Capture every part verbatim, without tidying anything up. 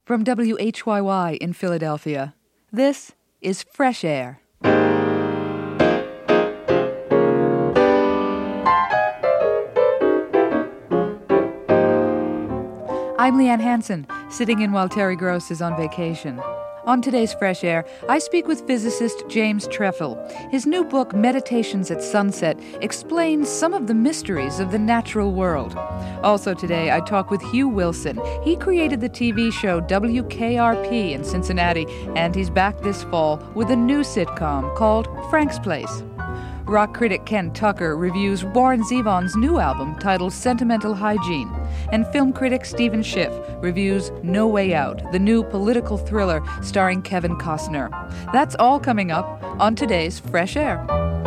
From W H Y Y in Philadelphia, this is Fresh Air. I'm Leanne Hansen, sitting in while Terry Gross is on vacation. On today's Fresh Air, I speak with physicist James Trefil. His new book, Meditations at Sunset, explains some of the mysteries of the natural world. Also today, I talk with Hugh Wilson. He created the T V show W K R P in Cincinnati, and he's back this fall with a new sitcom called Frank's Place. Rock critic Ken Tucker reviews Warren Zevon's new album titled Sentimental Hygiene. And film critic Stephen Schiff reviews No Way Out, the new political thriller starring Kevin Costner. That's all coming up on today's Fresh Air.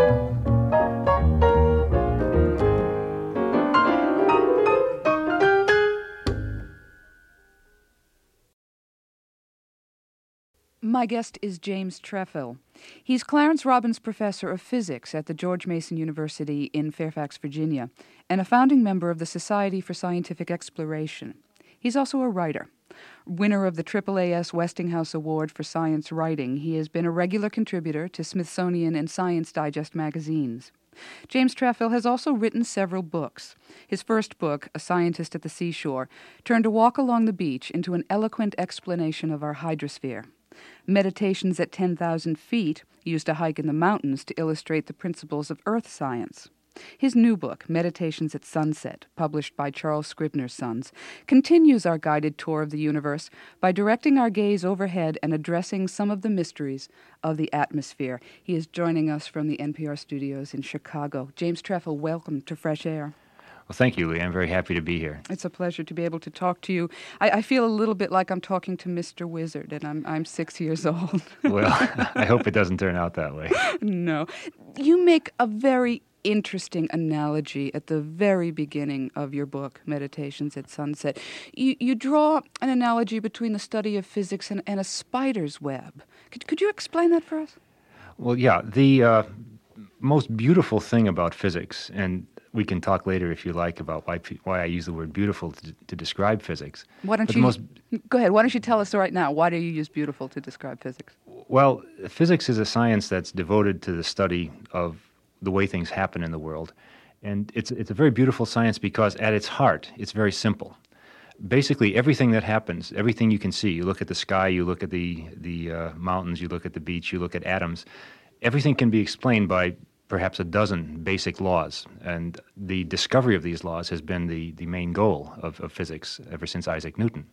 My guest is James Trefil. He's Clarence Robbins Professor of Physics at the George Mason University in Fairfax, Virginia, and a founding member of the Society for Scientific Exploration. He's also a writer. Winner of the triple A S Westinghouse Award for Science Writing, he has been a regular contributor to Smithsonian and Science Digest magazines. James Trefil has also written several books. His first book, A Scientist at the Seashore, turned a walk along the beach into an eloquent explanation of our hydrosphere. Meditations at ten thousand feet used a hike in the mountains to illustrate the principles of earth science. His new book, Meditations at Sunset, published by Charles Scribner's Sons, continues our guided tour of the universe by directing our gaze overhead and addressing some of the mysteries of the atmosphere. He is joining us from the N P R studios in Chicago. James Trefil, welcome to Fresh Air. Well, thank you, Lee. I'm very happy to be here. It's a pleasure to be able to talk to you. I, I feel a little bit like I'm talking to Mister Wizard, and I'm I'm six years old. Well, I hope it doesn't turn out that way. No. You make a very interesting analogy at the very beginning of your book, Meditations at Sunset. You, you draw an analogy between the study of physics and, and a spider's web. Could, could you explain that for us? Well, yeah. The uh, most beautiful thing about physics, and we can talk later, if you like, about why why I use the word beautiful to, to describe physics. Why don't but you most, go ahead? Why don't you tell us right now? Why do you use beautiful to describe physics? Well, physics is a science that's devoted to the study of the way things happen in the world, and it's it's a very beautiful science because at its heart, it's very simple. Basically, everything that happens, everything you can see, you look at the sky, you look at the the uh, mountains, you look at the beach, you look at atoms, everything can be explained by perhaps a dozen basic laws, and the discovery of these laws has been the, the main goal of, of physics ever since Isaac Newton.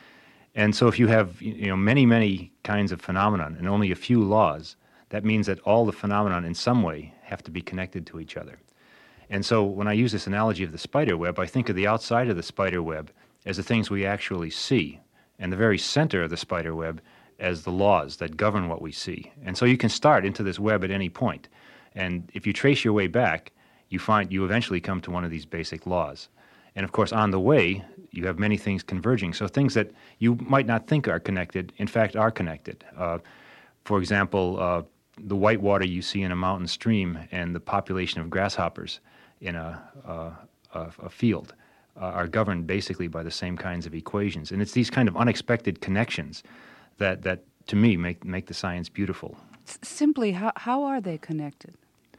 And so if you have you know many, many kinds of phenomenon and only a few laws, that means that all the phenomenon in some way have to be connected to each other. And so when I use this analogy of the spider web, I think of the outside of the spider web as the things we actually see, and the very center of the spider web as the laws that govern what we see. And so you can start into this web at any point. And if you trace your way back, you find you eventually come to one of these basic laws. And of course, on the way, you have many things converging. So things that you might not think are connected, in fact, are connected. Uh, for example, uh, the white water you see in a mountain stream and the population of grasshoppers in a, uh, a, a field uh, are governed basically by the same kinds of equations. And it's these kind of unexpected connections that, that to me, make, make the science beautiful. Simply, how, how are they connected?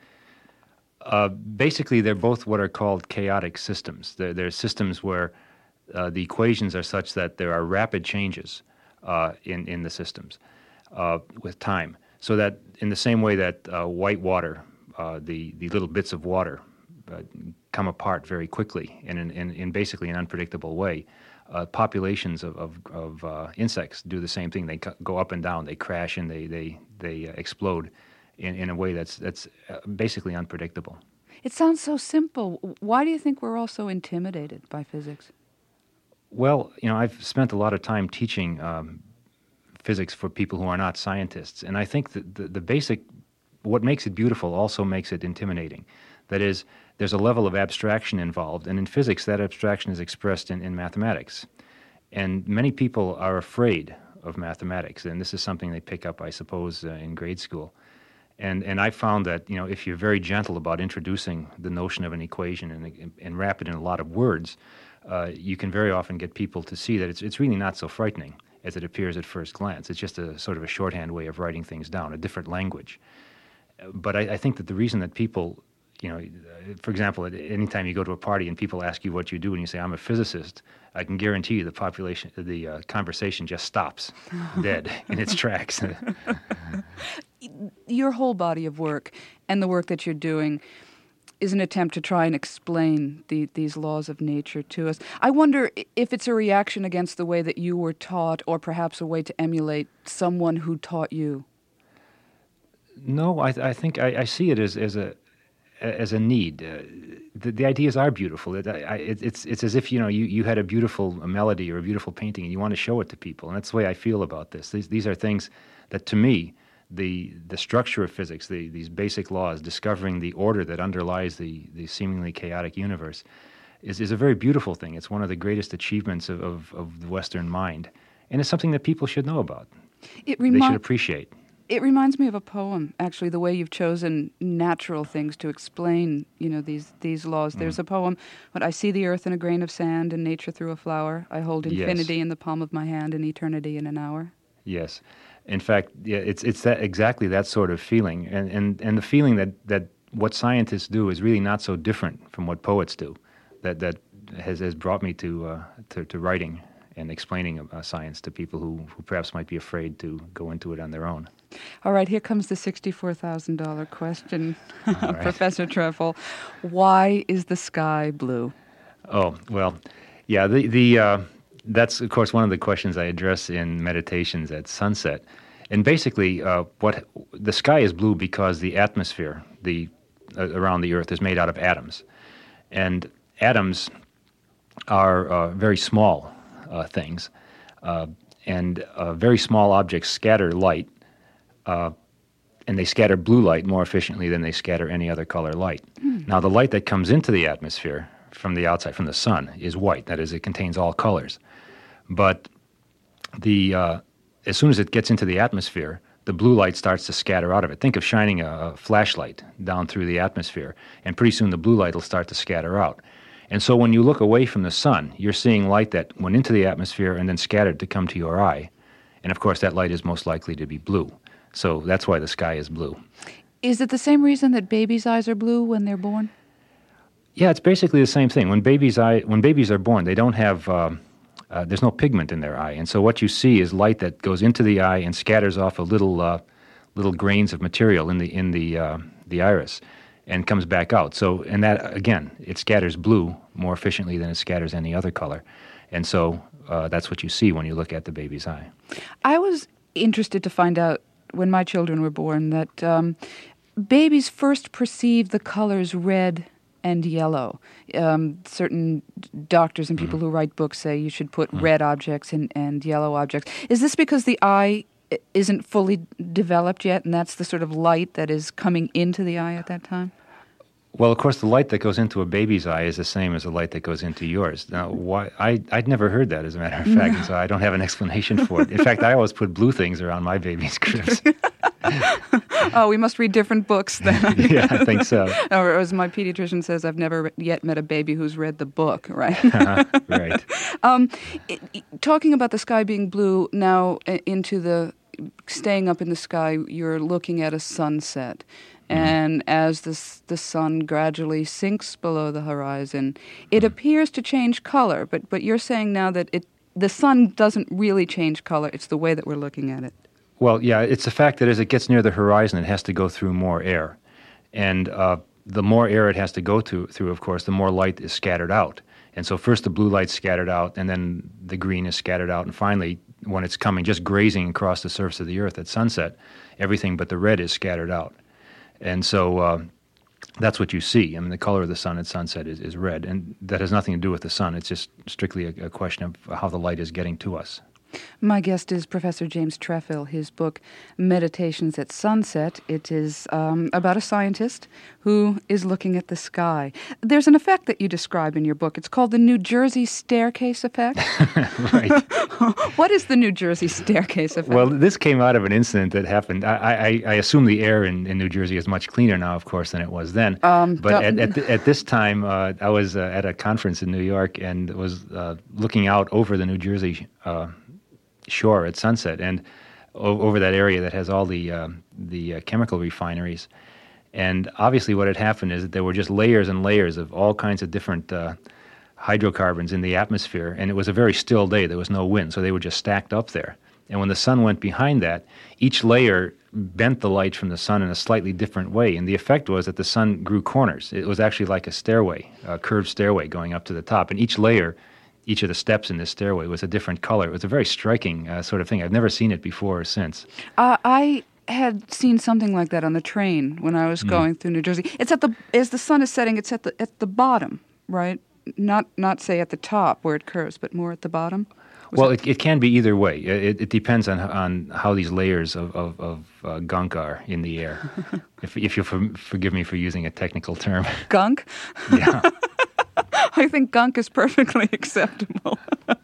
Uh, basically, they're both what are called chaotic systems. They're, they're systems where uh, the equations are such that there are rapid changes uh, in, in the systems uh, with time. So that in the same way that uh, white water, uh, the, the little bits of water uh, come apart very quickly in, in, in basically an unpredictable way, uh, populations of, of, of uh, insects do the same thing. They go up and down, they crash, and they, they, they uh, explode in, in a way that's, that's uh, basically unpredictable. It sounds so simple. Why do you think we're all so intimidated by physics? Well, you know, I've spent a lot of time teaching um, physics for people who are not scientists, and I think that the, the basic, what makes it beautiful also makes it intimidating. That is, there's a level of abstraction involved, and in physics that abstraction is expressed in, in mathematics. And many people are afraid of mathematics, and this is something they pick up, I suppose, uh, in grade school. And and I found that, you know, if you're very gentle about introducing the notion of an equation and, and wrap it in a lot of words, uh, you can very often get people to see that it's it's really not so frightening. as it appears at first glance. It's just a sort of a shorthand way of writing things down, a different language. But I, I think that the reason that people, you know, for example, at any time you go to a party and people ask you what you do and you say, I'm a physicist, I can guarantee you the population, the uh, conversation just stops dead in its tracks. Your whole body of work and the work that you're doing is an attempt to try and explain the, these laws of nature to us. I wonder if it's a reaction against the way that you were taught, or perhaps a way to emulate someone who taught you. No, I, I think I, I see it as, as a as a need. Uh, the, the ideas are beautiful. It, I, it, it's it's as if you know you, you had a beautiful melody or a beautiful painting and you want to show it to people, and that's the way I feel about this. These these are things that, to me, the the structure of physics, the, these basic laws, discovering the order that underlies the, the seemingly chaotic universe, is, is a very beautiful thing. It's one of the greatest achievements of, of, of the Western mind, and it's something that people should know about. It remi- they should appreciate. It reminds me of a poem, actually, the way you've chosen natural things to explain, you know, these these laws. Mm. There's a poem, what, I see the earth in a grain of sand and nature through a flower. I hold infinity yes. in the palm of my hand and eternity in an hour. Yes. In fact, yeah, it's it's that exactly that sort of feeling. And, and, and the feeling that, that what scientists do is really not so different from what poets do. That that has, has brought me to, uh, to to writing and explaining uh, science to people who, who perhaps might be afraid to go into it on their own. All right, here comes the sixty-four thousand dollars question, right. Professor Trefil. Why is the sky blue? Oh, well, yeah, the the uh, that's, of course, one of the questions I address in Meditations at Sunset. And basically, uh, what the sky is blue because the atmosphere the uh, around the Earth is made out of atoms. And atoms are uh, very small uh, things, uh, and uh, very small objects scatter light, Uh, and they scatter blue light more efficiently than they scatter any other color light. Mm. Now, the light that comes into the atmosphere from the outside, from the sun, is white. That is, it contains all colors. But the uh, as soon as it gets into the atmosphere, the blue light starts to scatter out of it. Think of shining a, a flashlight down through the atmosphere, and pretty soon the blue light will start to scatter out. And so when you look away from the sun, you're seeing light that went into the atmosphere and then scattered to come to your eye. And, of course, that light is most likely to be blue. So that's why the sky is blue. Is it the same reason that babies' eyes are blue when they're born? Yeah, it's basically the same thing. When babies' eye, when babies are born, they don't have, uh, uh, there's no pigment in their eye. And so what you see is light that goes into the eye and scatters off a little uh, little grains of material in the in the uh, the iris and comes back out. So, and that, again, it scatters blue more efficiently than it scatters any other color. And so uh, that's what you see when you look at the baby's eye. I was interested to find out, when my children were born, that um, babies first perceive the colors red and yellow. Um, certain doctors and people mm-hmm. who write books say you should put mm-hmm. red objects in, and yellow objects. Is this because the eye isn't fully developed yet, and that's the sort of light that is coming into the eye at that time? Well, of course, the light that goes into a baby's eye is the same as the light that goes into yours. Now, why? I, I'd never heard that, as a matter of fact, and so I don't have an explanation for it. In fact, I always put blue things around my baby's cribs. Oh, we must read different books then. Yeah, I think so. Or as my pediatrician says, I've never yet met a baby who's read the book, right? Right. Um, it, it, talking about the sky being blue, now uh, into the, staying up in the sky, you're looking at a sunset. And as the, the sun gradually sinks below the horizon, it appears to change color. But but you're saying now that it the sun doesn't really change color. It's the way that we're looking at it. Well, yeah, it's the fact that as it gets near the horizon, it has to go through more air. And uh, the more air it has to go through, through, of course, the more light is scattered out. And so first the blue light's scattered out, and then the green is scattered out. And finally, when it's coming, just grazing across the surface of the earth at sunset, everything but the red is scattered out. And so uh, that's what you see. I mean, the color of the sun at sunset is, is red, and that has nothing to do with the sun. It's just strictly a, a question of how the light is getting to us. My guest is Professor James Trefil. His book, Meditations at Sunset, it is um, about a scientist who is looking at the sky. There's an effect that you describe in your book. It's called the New Jersey Staircase Effect. Right. What is the New Jersey Staircase Effect? Well, this came out of an incident that happened. I, I, I assume the air in, in New Jersey is much cleaner now, of course, than it was then. Um, but at, at, at this time, uh, I was uh, at a conference in New York and was uh, looking out over the New Jersey uh shore at sunset, and o- over that area that has all the uh, the uh, chemical refineries. And obviously, what had happened is that there were just layers and layers of all kinds of different uh, hydrocarbons in the atmosphere, and it was a very still day. There was no wind, so they were just stacked up there. And when the sun went behind that, each layer bent the light from the sun in a slightly different way, and the effect was that the sun grew corners. It was actually like a stairway, a curved stairway going up to the top, and each layer, each of the steps in this stairway was a different color. It was a very striking uh, sort of thing. I've never seen it before or since. Uh, I had seen something like that on the train when I was going mm. through New Jersey. It's at the as the sun is setting, it's at the at the bottom, right? Not not say at the top where it curves, but more at the bottom. Was well, it, it can be either way. It, it depends on on how these layers of of, of uh, gunk are in the air. if if you'll for, forgive me for using a technical term. Gunk? Yeah. I think gunk is perfectly acceptable.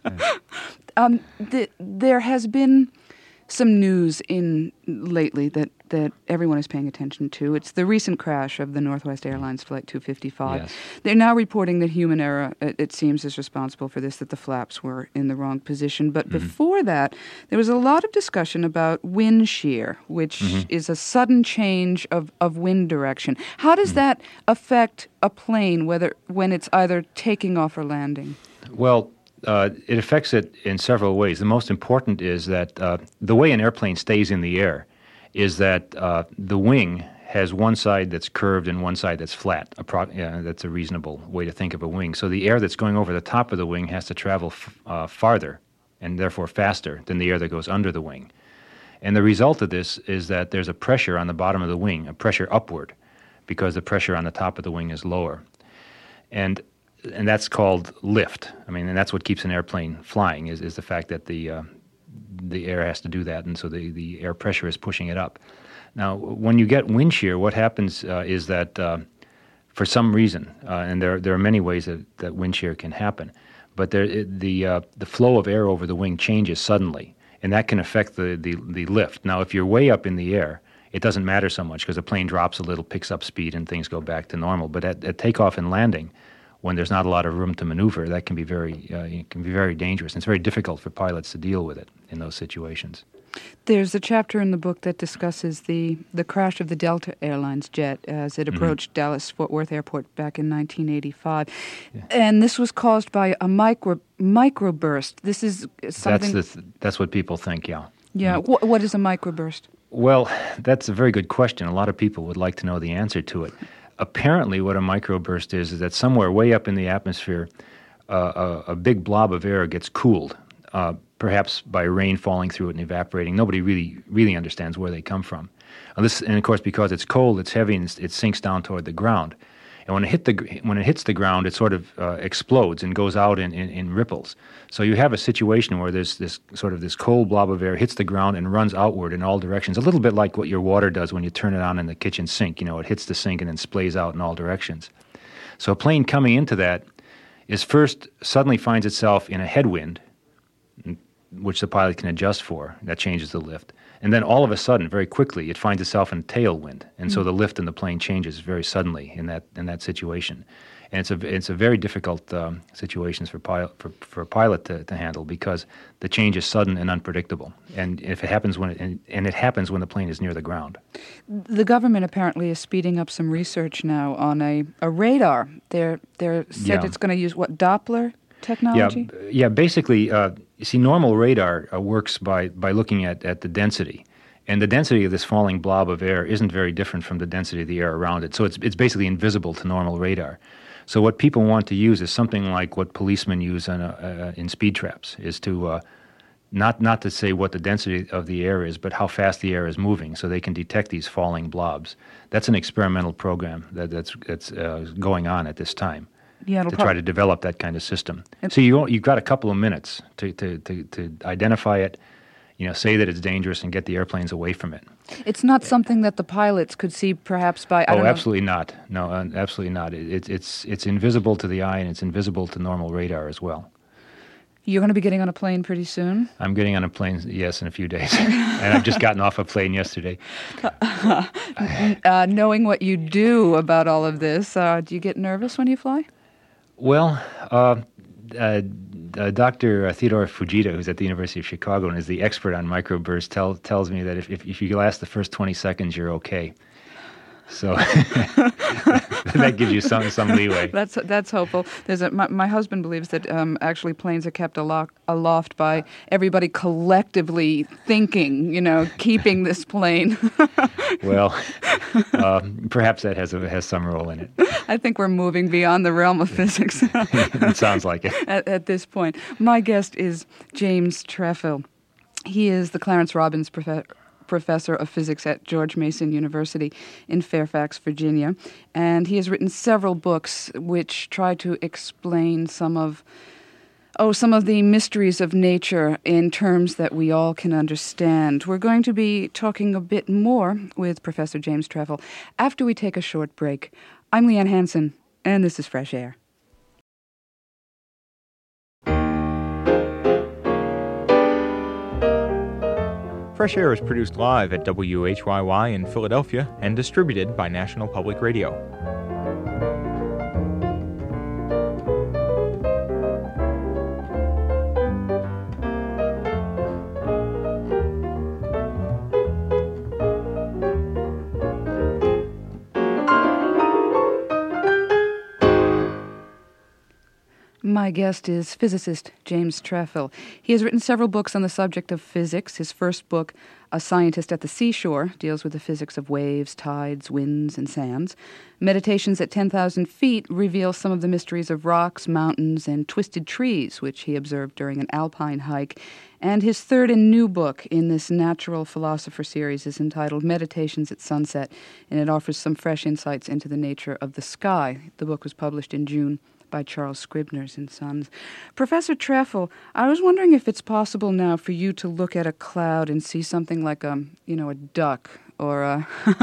um, the, there has been some news in lately that, that everyone is paying attention to. It's the recent crash of the Northwest Airlines Flight two fifty-five. Yes. They're now reporting that human error, it, it seems, is responsible for this, that the flaps were in the wrong position. But mm-hmm. before that, there was a lot of discussion about wind shear, which mm-hmm. is a sudden change of, of wind direction. How does mm-hmm. that affect a plane, whether when it's either taking off or landing? Well, Uh, it affects it in several ways. The most important is that uh, the way an airplane stays in the air is that uh, the wing has one side that's curved and one side that's flat. A pro- yeah, that's a reasonable way to think of a wing. So the air that's going over the top of the wing has to travel f- uh, farther and therefore faster than the air that goes under the wing. And the result of this is that there's a pressure on the bottom of the wing, a pressure upward, because the pressure on the top of the wing is lower. And And that's called lift. I mean, and that's what keeps an airplane flying is, is the fact that the uh, the air has to do that, and so the, the air pressure is pushing it up. Now, when you get wind shear, what happens uh, is that uh, for some reason, uh, and there there are many ways that, that wind shear can happen, but there, it, the uh, the flow of air over the wing changes suddenly, and that can affect the, the, the lift. Now, if you're way up in the air, it doesn't matter so much because the plane drops a little, picks up speed, and things go back to normal. But at, at takeoff and landing, when there's not a lot of room to maneuver, that can be very uh, it can be very dangerous. And it's very difficult for pilots to deal with it in those situations. There's a chapter in the book that discusses the, the crash of the Delta Airlines jet as it approached mm-hmm. Dallas-Fort Worth Airport back in nineteen eighty-five. Yeah. And this was caused by a micro microburst. This is something... That's, the th- that's what people think, yeah. Yeah. Mm-hmm. Wh- what is a microburst? Well, that's a very good question. A lot of people would like to know the answer to it. Apparently, what a microburst is, is that somewhere way up in the atmosphere, uh, a, a big blob of air gets cooled, uh, perhaps by rain falling through it and evaporating. Nobody really really understands where they come from. And, this, and of course, because it's cold, it's heavy, and it sinks down toward the ground. And when it hit the when it hits the ground, it sort of uh, explodes and goes out in, in, in ripples. So you have a situation where there's this sort of this cold blob of air hits the ground and runs outward in all directions, a little bit like what your water does when you turn it on in the kitchen sink. You know, it hits the sink and then splays out in all directions. So a plane coming into that is first suddenly finds itself in a headwind, which the pilot can adjust for. That changes the lift. And then all of a sudden, very quickly, it finds itself in tailwind, and mm-hmm. so the lift in the plane changes very suddenly in that in that situation. And it's a it's a very difficult um, situations for pilot for, for a pilot to, to handle because the change is sudden and unpredictable. And if it happens when it, and, and it happens when the plane is near the ground. The government apparently is speeding up some research now on a, a radar. They're they're said yeah. it's going to use what, Doppler technology? Yeah, yeah. Basically, uh, you see, normal radar uh, works by, by looking at, at the density, and the density of this falling blob of air isn't very different from the density of the air around it. So it's it's basically invisible to normal radar. So what people want to use is something like what policemen use on a, uh, in speed traps, is to uh, not not to say what the density of the air is, but how fast the air is moving, so they can detect these falling blobs. That's an experimental program that, that's that's uh, going on at this time. Yeah, to prob- try to develop that kind of system. So you you've got a couple of minutes to, to, to, to identify it, you know, say that it's dangerous and get the airplanes away from it. It's not something that the pilots could see perhaps by, I oh, don't know. absolutely not. No, uh, absolutely not. It, it, it's it's invisible to the eye and it's invisible to normal radar as well. You're going to be getting on a plane pretty soon? I'm getting on a plane, yes, in a few days. And I've just gotten off a plane yesterday. uh, knowing what you do about all of this, uh, do you get nervous when you fly? Well, uh, uh, uh, Doctor Theodore Fujita, who's at the University of Chicago and is the expert on microbursts, tell, tells me that if, if, if you last the first twenty seconds, you're okay. So that gives you some some leeway. That's that's hopeful. There's a, my, my husband believes that um, actually planes are kept alo- aloft by everybody collectively thinking, you know, keeping this plane. Well, uh, perhaps that has a, has some role in it. I think we're moving beyond the realm of physics. It sounds like it. At, at this point. My guest is James Trefil. He is the Clarence Robbins Professor. Professor of Physics at George Mason University in Fairfax, Virginia. And he has written several books which try to explain some of, oh, some of the mysteries of nature in terms that we all can understand. We're going to be talking a bit more with Professor James Trefil after we take a short break. I'm Leanne Hansen, and this is Fresh Air. Fresh Air is produced live at W H Y Y in Philadelphia and distributed by National Public Radio. My guest is physicist James Trefil. He has written several books on the subject of physics. His first book, A Scientist at the Seashore, deals with the physics of waves, tides, winds, and sands. Meditations at ten thousand feet reveal some of the mysteries of rocks, mountains, and twisted trees, which he observed during an alpine hike. And his third and new book in this Natural Philosopher series is entitled Meditations at Sunset, and it offers some fresh insights into the nature of the sky. The book was published in June by Charles Scribner's and Sons. Professor Trefil, I was wondering if it's possible now for you to look at a cloud and see something like a, you know, a duck or a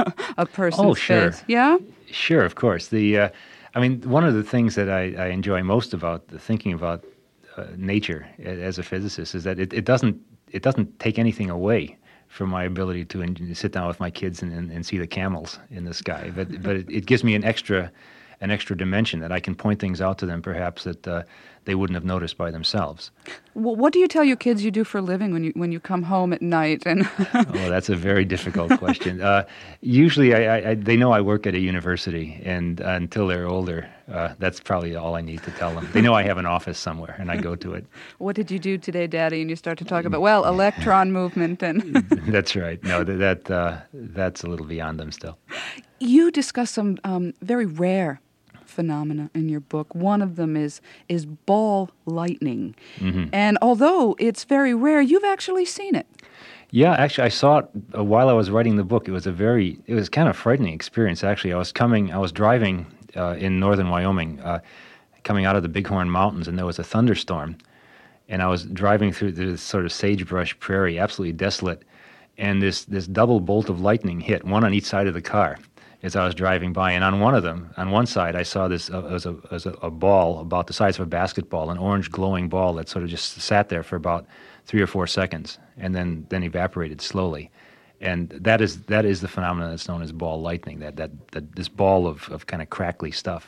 a person's Oh, sure. face. Yeah? Sure, of course. The, uh, I mean, one of the things that I, I enjoy most about the thinking about uh, nature a- as a physicist is that it, it doesn't it doesn't take anything away from my ability to en- sit down with my kids and, and, and see the camels in the sky. But but it, it gives me an extra an extra dimension that I can point things out to them perhaps that uh, they wouldn't have noticed by themselves. Well, what do you tell your kids you do for a living when you when you come home at night? And Oh, that's a very difficult question. Uh, usually, I, I, I, they know I work at a university, and uh, until they're older, uh, that's probably all I need to tell them. They know I have an office somewhere, and I go to it. what did you do today, Daddy? And you start to talk about, well, electron movement and... That's right. No, that, that uh, that's a little beyond them still. You discuss some um, very rare phenomena in your book. One of them is is ball lightning. Mm-hmm. And although it's very rare, you've actually seen it. Yeah, actually, I saw it uh, while I was writing the book. It was a very, it was kind of frightening experience, actually. I was coming, I was driving uh, in northern Wyoming, uh, coming out of the Bighorn Mountains, and there was a thunderstorm. And I was driving through this sort of sagebrush prairie, absolutely desolate, and this, this double bolt of lightning hit, one on each side of the car, as I was driving by. And on one of them, on one side, I saw this uh, as, a, as a, a ball about the size of a basketball, an orange glowing ball that sort of just sat there for about three or four seconds and then, then evaporated slowly. And that is that is the phenomenon that's known as ball lightning, that, that, that this ball of, of kind of crackly stuff.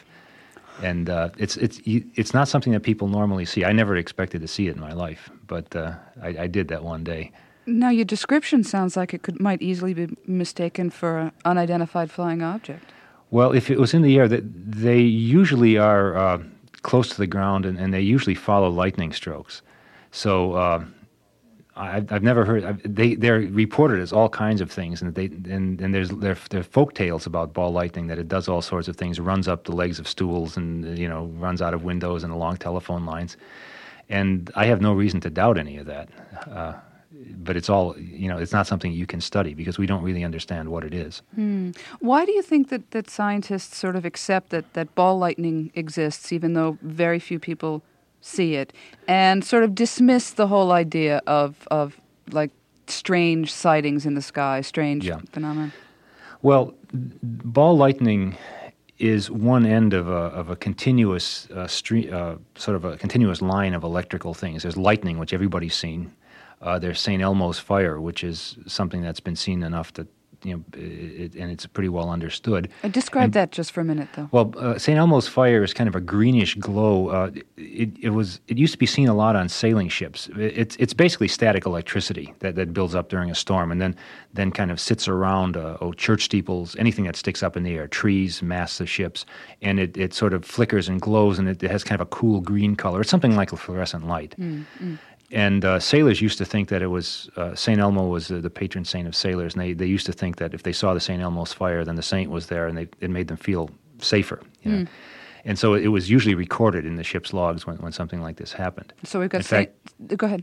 And uh, it's it's it's not something that people normally see. I never expected to see it in my life, but uh, I, I did that one day. Now, your description sounds like it could might easily be mistaken for an unidentified flying object. Well, if it was in the air, they, they usually are uh, close to the ground, and, and they usually follow lightning strokes. So uh, I've, I've never heard. I've, they they're reported as all kinds of things, and they and, and there's there there are folk tales about ball lightning that it does all sorts of things, runs up the legs of stools, and you know runs out of windows and along telephone lines. And I have no reason to doubt any of that. Uh, But it's all, you know, it's not something you can study because we don't really understand what it is. Hmm. Why do you think that, that scientists sort of accept that, that ball lightning exists, even though very few people see it, and sort of dismiss the whole idea of, of like, strange sightings in the sky, strange Yeah. phenomena? Well, ball lightning is one end of a of a continuous uh, stream, uh, sort of a continuous line of electrical things. There's lightning, which everybody's seen. Uh, there's Saint Elmo's fire, which is something that's been seen enough that you know, it, and it's pretty well understood. Uh, describe and, that just for a minute, though. Well, uh, Saint Elmo's fire is kind of a greenish glow. Uh, it, it was it used to be seen a lot on sailing ships. It, it's it's basically static electricity that, that builds up during a storm, and then then kind of sits around uh, oh, church steeples, anything that sticks up in the air, trees, masts of ships, and it, it sort of flickers and glows, and it, it has kind of a cool green color. It's something like a fluorescent light. Mm, mm. And uh, sailors used to think that it was, uh, Saint Elmo was uh, the patron saint of sailors, and they, they used to think that if they saw the Saint Elmo's fire, then the saint was there, and they, it made them feel safer. You know? Mm. And so it was usually recorded in the ship's logs when, when something like this happened. So we've got in Saint... fact, Go ahead.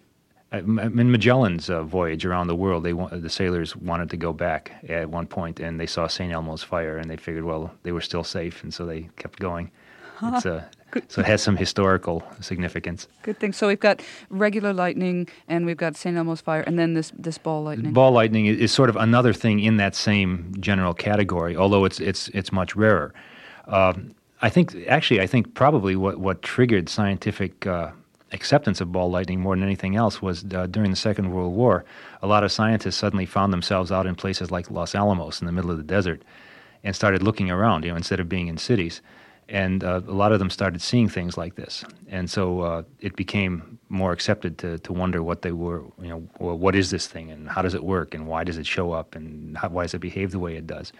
In Magellan's uh, voyage around the world, they the sailors wanted to go back at one point, and they saw Saint Elmo's fire, and they figured, well, they were still safe, and so they kept going. It's uh, so it has some historical significance. Good thing. So we've got regular lightning, and we've got Saint Elmo's fire, and then this, this ball lightning. Ball lightning is sort of another thing in that same general category, although it's it's it's much rarer. Uh, I think actually, I think probably what what triggered scientific uh, acceptance of ball lightning more than anything else was uh, during the Second World War. A lot of scientists suddenly found themselves out in places like Los Alamos in the middle of the desert, and started looking around, you know, instead of being in cities. And uh, a lot of them started seeing things like this, and so uh, it became more accepted to to wonder what they were, you know, well, what is this thing, and how does it work, and why does it show up, and how, why does it behave the way it does?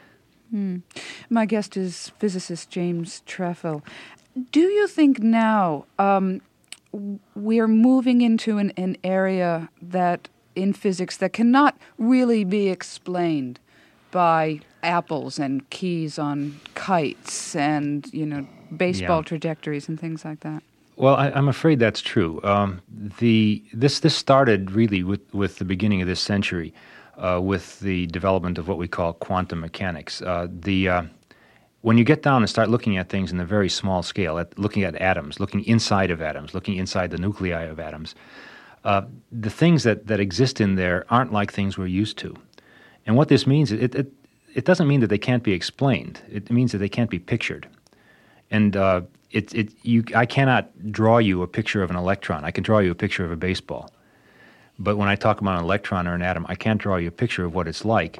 Hmm. My guest is physicist James Trefil. Do you think now um, we're moving into an, an area that in physics that cannot really be explained by apples and keys on kites and, you know, baseball yeah. trajectories and things like that? Well, I, I'm afraid that's true. Um, the this this started really with, with the beginning of this century, uh, with the development of what we call quantum mechanics. Uh, the uh, when you get down and start looking at things in a very small scale, at looking at atoms, looking inside of atoms, looking inside the nuclei of atoms, uh, the things that, that exist in there aren't like things we're used to. And what this means, it, it it doesn't mean that they can't be explained. It means that they can't be pictured. And uh, it it you I cannot draw you a picture of an electron. I can draw you a picture of a baseball. But when I talk about an electron or an atom, I can't draw you a picture of what it's like.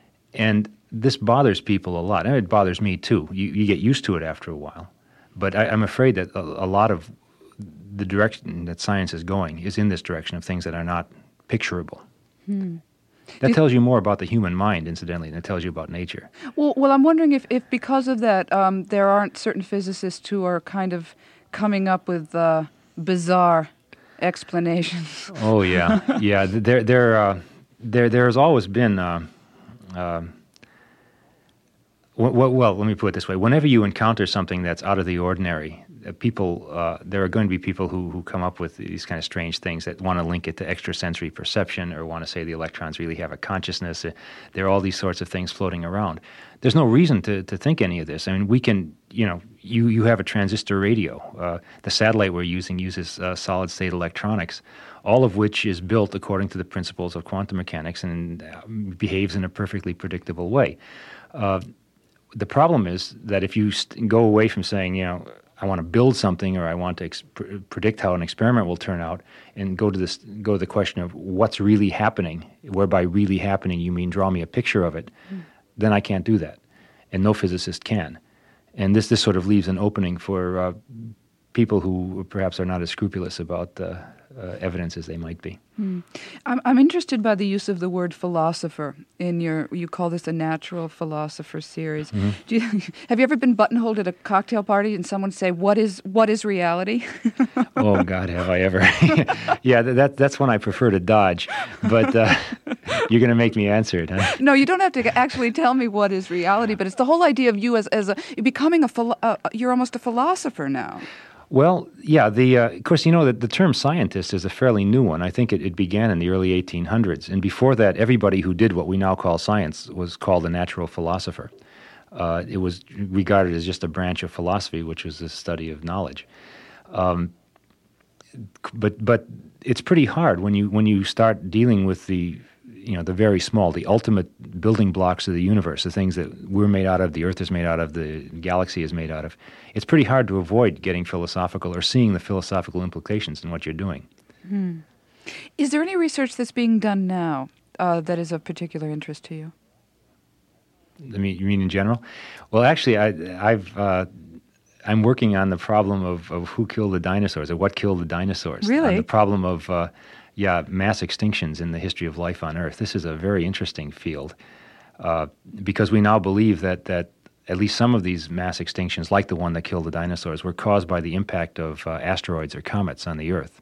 And this bothers people a lot. And it bothers me too. You you get used to it after a while. But I, I'm afraid that a, a lot of the direction that science is going is in this direction of things that are not picturable. Hmm. That tells you more about the human mind, incidentally, than it tells you about nature. Well, well, I'm wondering if, if because of that, um, there aren't certain physicists who are kind of coming up with uh, bizarre explanations. Oh yeah, yeah. There, there, uh, there, there has always been. Uh, uh, well, well, let me put it this way: whenever you encounter something that's out of the ordinary, uh, people, uh, there are going to be people who, who come up with these kind of strange things that want to link it to extrasensory perception, or want to say the electrons really have a consciousness. Uh, there are all these sorts of things floating around. There's no reason to, to think any of this. I mean, we can, you know, you, you have a transistor radio. Uh, the satellite we're using uses uh, solid-state electronics, all of which is built according to the principles of quantum mechanics and uh, behaves in a perfectly predictable way. Uh, the problem is that if you st- go away from saying, you know, I want to build something, or I want to ex- pr- predict how an experiment will turn out, and go to this, go to the question of what's really happening, whereby really happening you mean draw me a picture of it, mm. then I can't do that, and no physicist can. And this this sort of leaves an opening for uh, people who perhaps are not as scrupulous about uh, uh, evidence as they might be. Hmm. I'm, I'm interested by the use of the word philosopher in your, you call this a natural philosopher series. Mm-hmm. Do you, have you ever been buttonholed at a cocktail party and someone say, what is what is reality? Oh, God, have I ever. Yeah, that that's one I prefer to dodge, but uh, you're going to make me answer it, huh? No, you don't have to actually tell me what is reality, but it's the whole idea of you as, as a, becoming a, philo- uh, you're almost a philosopher now. Well, yeah, the uh, of course, you know that the term scientist is a fairly new one. I think it, it began in the early eighteen hundreds. And before that, everybody who did what we now call science was called a natural philosopher. Uh, it was regarded as just a branch of philosophy, which was the study of knowledge. Um, but but it's pretty hard when you when you start dealing with the you know the very small, the ultimate building blocks of the universe, the things that we're made out of, the Earth is made out of, the galaxy is made out of. It's pretty hard to avoid getting philosophical or seeing the philosophical implications in what you're doing. Hmm. Is there any research that's being done now uh, that is of particular interest to you? I mean, you mean in general? Well, actually, I, I've uh, I'm working on the problem of, of who killed the dinosaurs, or what killed the dinosaurs. Really? On the problem of uh, yeah, mass extinctions in the history of life on Earth. This is a very interesting field uh, because we now believe that that at least some of these mass extinctions, like the one that killed the dinosaurs, were caused by the impact of uh, asteroids or comets on the Earth.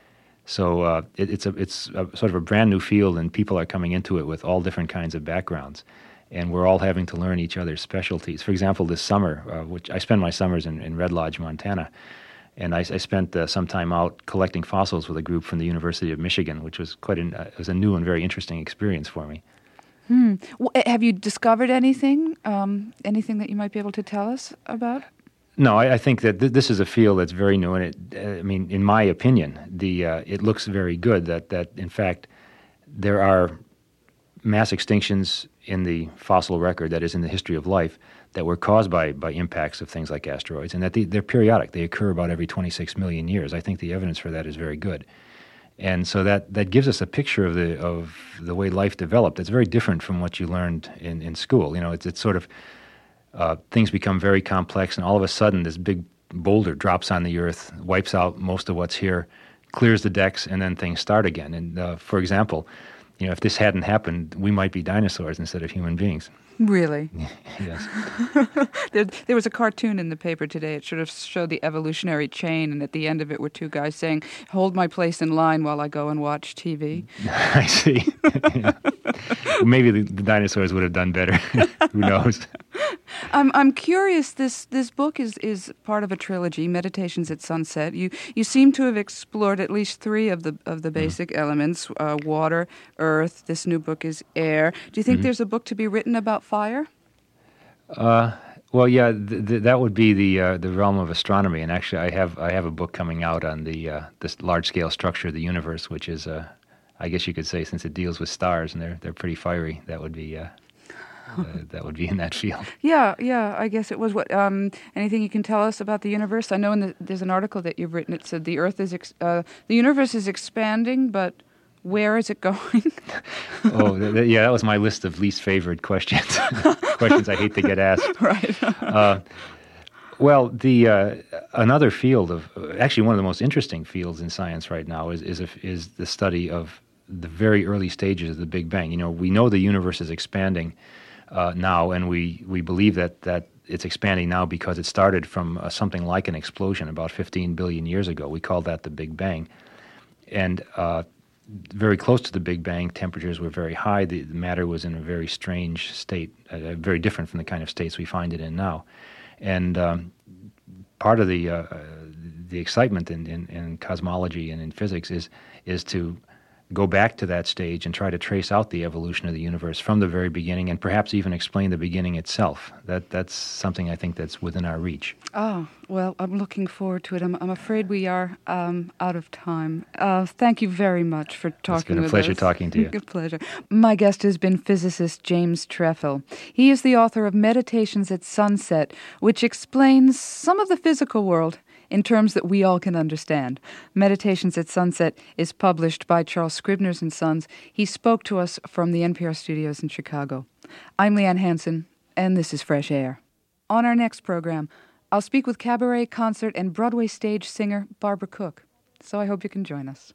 So uh, it, it's a it's a, sort of a brand new field, and people are coming into it with all different kinds of backgrounds, and we're all having to learn each other's specialties. For example, this summer, uh, which I spend my summers in, in Red Lodge, Montana, and I, I spent uh, some time out collecting fossils with a group from the University of Michigan, which was quite an, uh, it was a new and very interesting experience for me. Hmm. W- have you discovered anything, um, anything that you might be able to tell us about? No, I, I think that th- this is a field that's very new, and it, uh, I mean, in my opinion, the uh, it looks very good that, that, in fact, there are mass extinctions in the fossil record, that is, in the history of life, that were caused by, by impacts of things like asteroids, and that they, they're periodic. They occur about every twenty-six million years. I think the evidence for that is very good. And so that, that gives us a picture of the of the way life developed. That's very different from what you learned in, in school. You know, it's it's sort of uh, things become very complex, and all of a sudden this big boulder drops on the Earth, wipes out most of what's here, clears the decks, and then things start again. And uh, for example, you know, if this hadn't happened, we might be dinosaurs instead of human beings. Really? Yes. there, there was a cartoon in the paper today. It sort of showed the evolutionary chain, and at the end of it were two guys saying, "Hold my place in line while I go and watch T V." I see. Yeah. Maybe the, the dinosaurs would have done better. Who knows? I'm I'm curious. This this book is, is part of a trilogy, Meditations at Sunset. You you seem to have explored at least three of the of the basic mm-hmm. elements: uh, water, earth. This new book is air. Do you think mm-hmm. there's a book to be written about fire? Uh, well, yeah, th- th- that would be the uh, the realm of astronomy. And actually, I have I have a book coming out on the uh, this large scale structure of the universe, which is, uh, I guess you could say, since it deals with stars and they're they're pretty fiery, that would be. Uh, Uh, that would be in that field. Yeah, yeah, I guess it was. What? Um, anything you can tell us about the universe? I know in the, there's an article that you've written. It said the Earth is, ex- uh, the universe is expanding, but where is it going? oh, th- th- yeah, that was my list of least favorite questions. Questions I hate to get asked. Right. uh, well, the uh, another field of actually one of the most interesting fields in science right now is is, a, is the study of the very early stages of the Big Bang. You know, we know the universe is expanding. Uh, now, and we, we believe that, that it's expanding now because it started from uh, something like an explosion about fifteen billion years ago. We call that the Big Bang. And uh, very close to the Big Bang, temperatures were very high. The, the matter was in a very strange state, uh, very different from the kind of states we find it in now. And um, part of the uh, the excitement in, in, in cosmology and in physics is is to go back to that stage and try to trace out the evolution of the universe from the very beginning, and perhaps even explain the beginning itself. That that's something I think that's within our reach. Oh, well, I'm looking forward to it. I'm, I'm afraid we are um, out of time. Uh, thank you very much for talking with us. It's been a pleasure talking to you. Good pleasure. My guest has been physicist James Trefil. He is the author of Meditations at Sunset, which explains some of the physical world in terms that we all can understand. Meditations at Sunset is published by Charles Scribner's and Sons. He spoke to us from the N P R studios in Chicago. I'm Leanne Hansen, and this is Fresh Air. On our next program, I'll speak with cabaret, concert, and Broadway stage singer Barbara Cook. So I hope you can join us.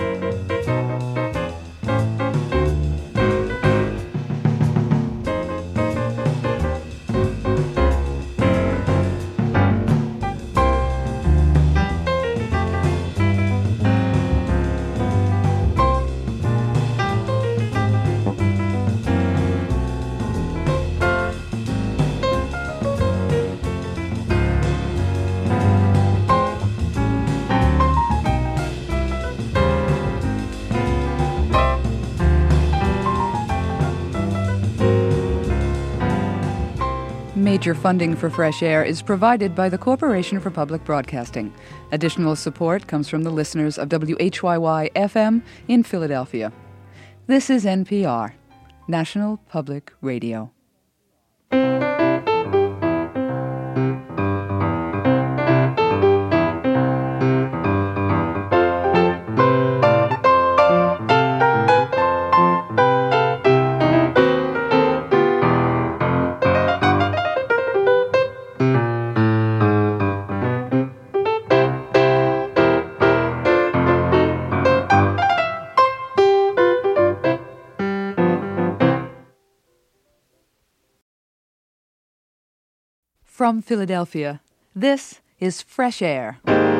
Major funding for Fresh Air is provided by the Corporation for Public Broadcasting. Additional support comes from the listeners of W H Y Y F M in Philadelphia. This is N P R, National Public Radio. From Philadelphia, this is Fresh Air.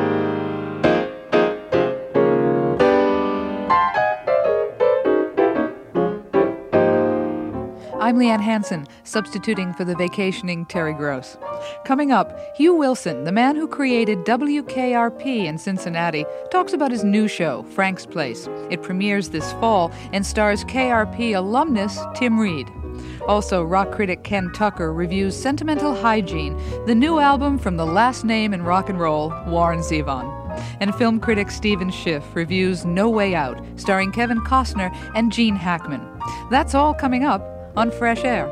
I'm Leanne Hansen, substituting for the vacationing Terry Gross. Coming up, Hugh Wilson, the man who created W K R P in Cincinnati, talks about his new show, Frank's Place. It premieres this fall and stars K R P alumnus Tim Reed. Also, rock critic Ken Tucker reviews Sentimental Hygiene, the new album from the last name in rock and roll, Warren Zevon. And film critic Stephen Schiff reviews No Way Out, starring Kevin Costner and Gene Hackman. That's all coming up on Fresh Air.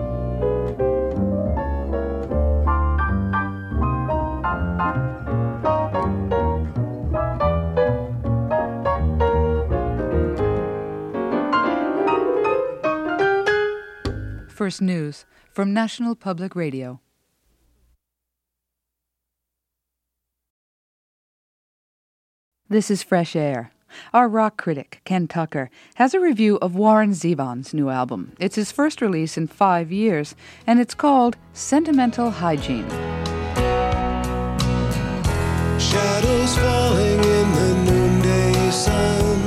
First news from National Public Radio. This is Fresh Air. Our rock critic, Ken Tucker, has a review of Warren Zevon's new album. It's his first release in five years, and it's called Sentimental Hygiene. Shadows falling in the noonday sun,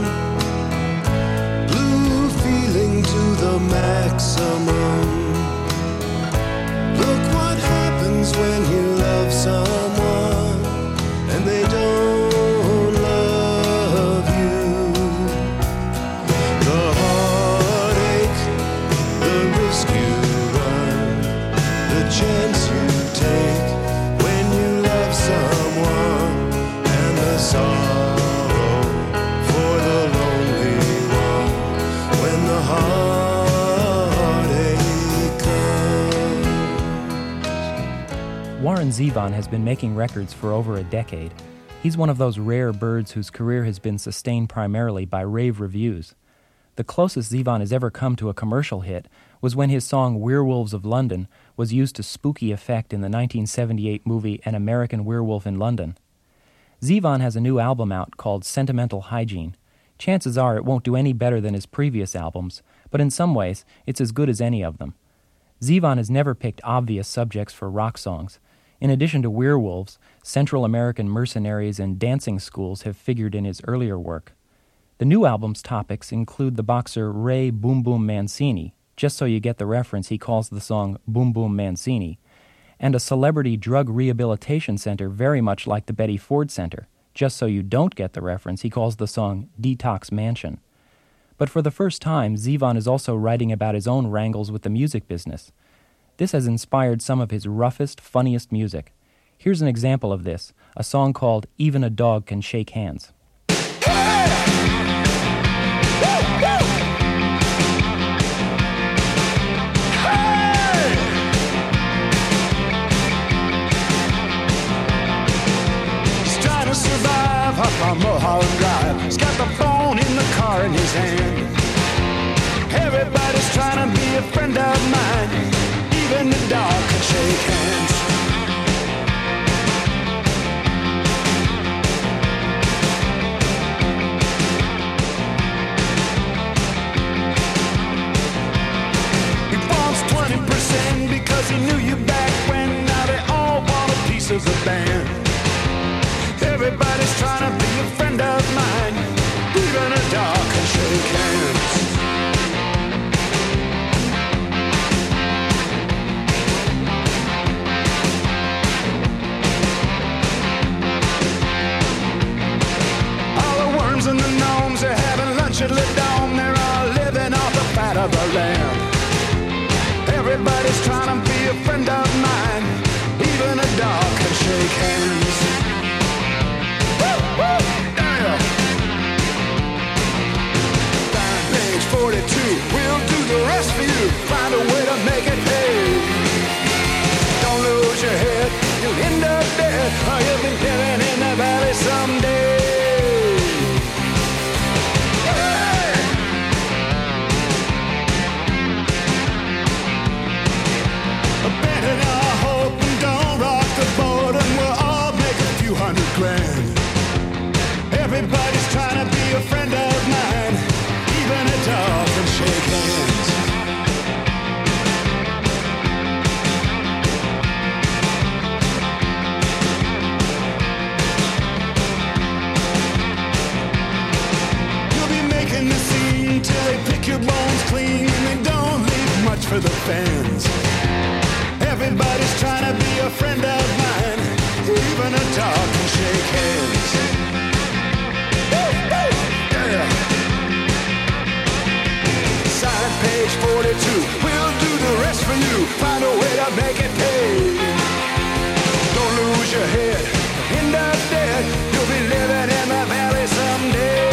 blue feeling to the maximum. Look what happens when you love someone and they don't. Chance you take when you love someone, and the sorrow for the lonely one when the heartache comes. Warren Zevon has been making records for over a decade. He's one of those rare birds whose career has been sustained primarily by rave reviews. The closest Zevon has ever come to a commercial hit was when his song Werewolves of London was used to spooky effect in the nineteen seventy-eight movie An American Werewolf in London. Zevon has a new album out called Sentimental Hygiene. Chances are it won't do any better than his previous albums, but in some ways it's as good as any of them. Zevon has never picked obvious subjects for rock songs. In addition to werewolves, Central American mercenaries and dancing schools have figured in his earlier work. The new album's topics include the boxer Ray Boom Boom Mancini. Just so you get the reference, he calls the song Boom Boom Mancini, and a celebrity drug rehabilitation center very much like the Betty Ford Center. Just so you don't get the reference, he calls the song Detox Mansion. But for the first time, Zevon is also writing about his own wrangles with the music business. This has inspired some of his roughest, funniest music. Here's an example of this, a song called Even a Dog Can Shake Hands. Survive up on Mulholland Drive. He's got the phone in the car in his hand. Everybody's trying to be a friend of mine. Even the dog can shake hands. He wants twenty percent because he knew you back when. Now they all want a piece of the band. Everybody's trying to be a friend of mine. Even a dog can shake hands. All the worms and the gnomes are having lunch at Le Dome. They're all living off the fat of the land. Everybody's trying to be a friend of mine. Even a dog can shake hands. forty-two, we'll do the rest for you. Find a way to make it pay. Don't lose your head, you'll end up dead, or you'll be living in the valley someday. Hey! Abandoned for the fans. Everybody's trying to be a friend of mine. Even a dog can shake hands. Woo, woo, yeah. Sign page forty-two. We'll do the rest for you. Find a way to make it pay. Don't lose your head. End up dead. You'll be living in the valley someday.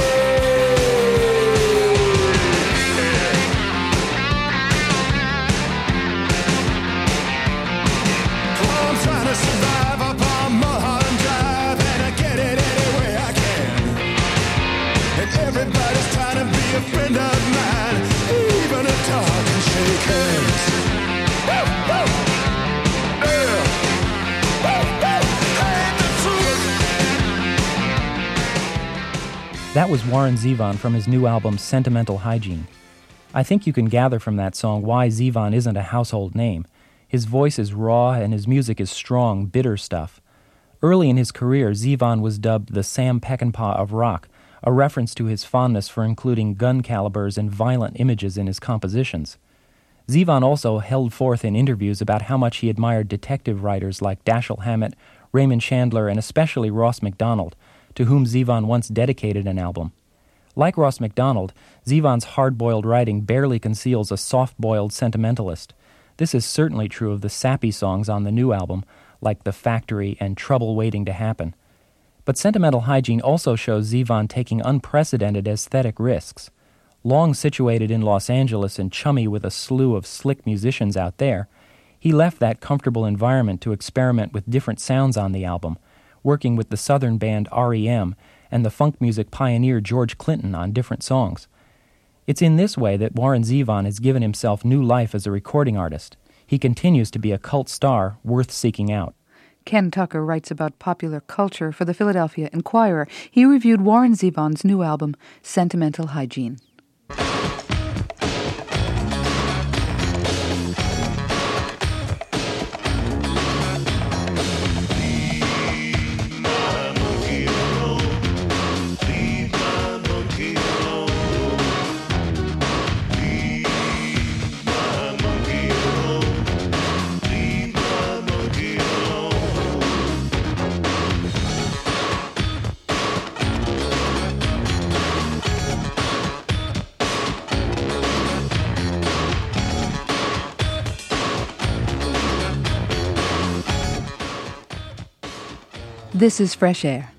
Survive up on Mulholland Drive, and I get it any way I can. And everybody's trying to be a friend of mine. Even a dog can shake hands. Woo, woo. Yeah. Woo, woo. Ain't the truth. That was Warren Zevon from his new album Sentimental Hygiene. I think you can gather from that song why Zevon isn't a household name. His voice is raw and his music is strong, bitter stuff. Early in his career, Zevon was dubbed the Sam Peckinpah of rock, a reference to his fondness for including gun calibers and violent images in his compositions. Zevon also held forth in interviews about how much he admired detective writers like Dashiell Hammett, Raymond Chandler, and especially Ross MacDonald, to whom Zevon once dedicated an album. Like Ross MacDonald, Zevon's hard-boiled writing barely conceals a soft-boiled sentimentalist. This is certainly true of the sappy songs on the new album, like The Factory and Trouble Waiting to Happen. But Sentimental Hygiene also shows Zevon taking unprecedented aesthetic risks. Long situated in Los Angeles and chummy with a slew of slick musicians out there, he left that comfortable environment to experiment with different sounds on the album, working with the southern band R E M and the funk music pioneer George Clinton on different songs. It's in this way that Warren Zevon has given himself new life as a recording artist. He continues to be a cult star worth seeking out. Ken Tucker writes about popular culture for the Philadelphia Inquirer. He reviewed Warren Zevon's new album, Sentimental Hygiene. This is Fresh Air.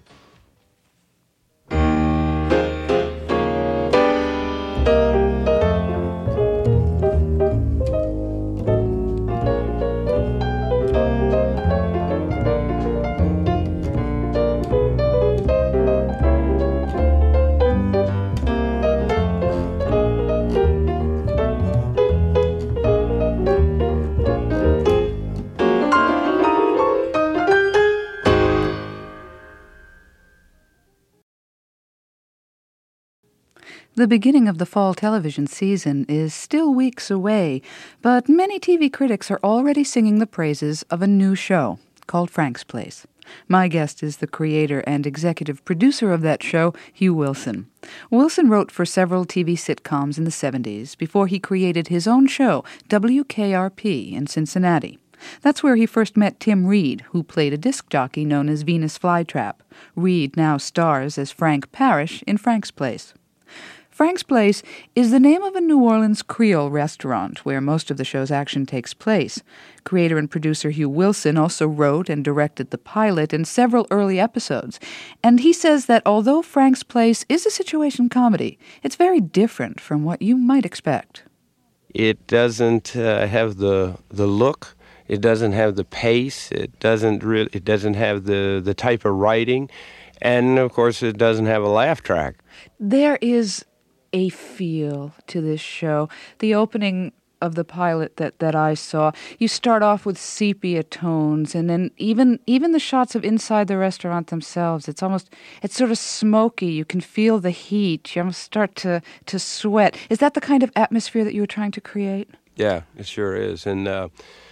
The beginning of the fall television season is still weeks away, but many T V critics are already singing the praises of a new show called Frank's Place. My guest is the creator and executive producer of that show, Hugh Wilson. Wilson wrote for several T V sitcoms in the seventies before he created his own show, W K R P, in Cincinnati. That's where he first met Tim Reed, who played a disc jockey known as Venus Flytrap. Reed now stars as Frank Parrish in Frank's Place. Frank's Place is the name of a New Orleans Creole restaurant where most of the show's action takes place. Creator and producer Hugh Wilson also wrote and directed the pilot and several early episodes. And he says that although Frank's Place is a situation comedy, it's very different from what you might expect. It doesn't uh, have the the look. It doesn't have the pace. It doesn't really. It doesn't have the, the type of writing. And, of course, it doesn't have a laugh track. There is a feel to this show. The opening of the pilot that, that I saw, you start off with sepia tones, and then even even the shots of inside the restaurant themselves, it's almost, it's sort of smoky. You can feel the heat. You almost start to, to sweat. Is that the kind of atmosphere that you were trying to create? Yeah, it sure is. And, uh,